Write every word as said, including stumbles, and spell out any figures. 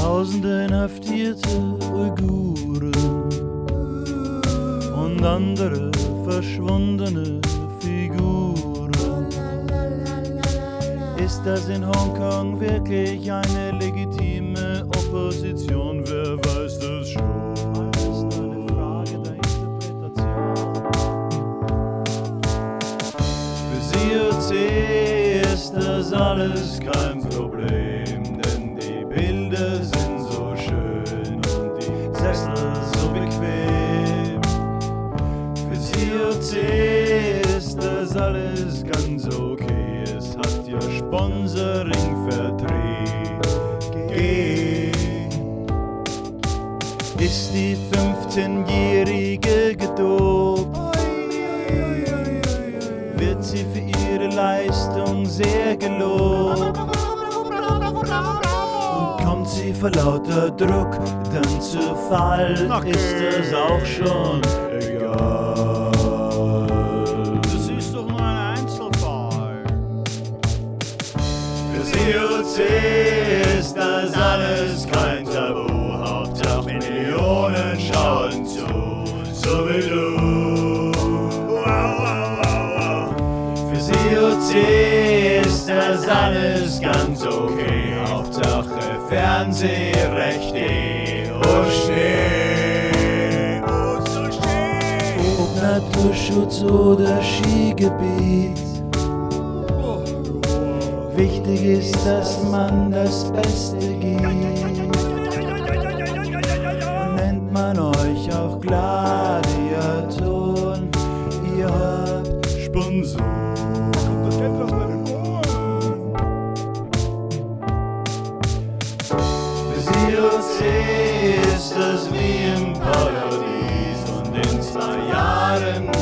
Tausende inhaftierte Uiguren und andere verschwundene Figuren. Ist das in Hongkong wirklich eine legitime Opposition? Wer weiß das schon? Das ist nur eine Frage der Interpretation. Für C O C ist das alles kein Problem, denn die Bilder sind so schön und die Sessel so bequem. Für C O C ist das alles ganz okay, es hat ja Sponsoring-Verträge. Ist die fünfzehnjährige gedopt? Wird sie für ihre Leistung sehr gelobt? Und kommt sie vor lauter Druck dann zu Fall, ist es auch schon egal. Das ist doch nur ein Einzelfall. Für C O C ist das alles kein Tabu, Hauptsache Millionen schauen zu, so wie du. Für C O C ist das alles ganz okay, Hauptsache Fernsehrechte und Schnee. Ob Naturschutz oder Skigebiet, wichtig ist, dass man das Beste gibt. Nennt man euch auch Gladiatoren, ihr habt Sponsoren. Für C O C ist es wie im Paradies und in zwei Jahren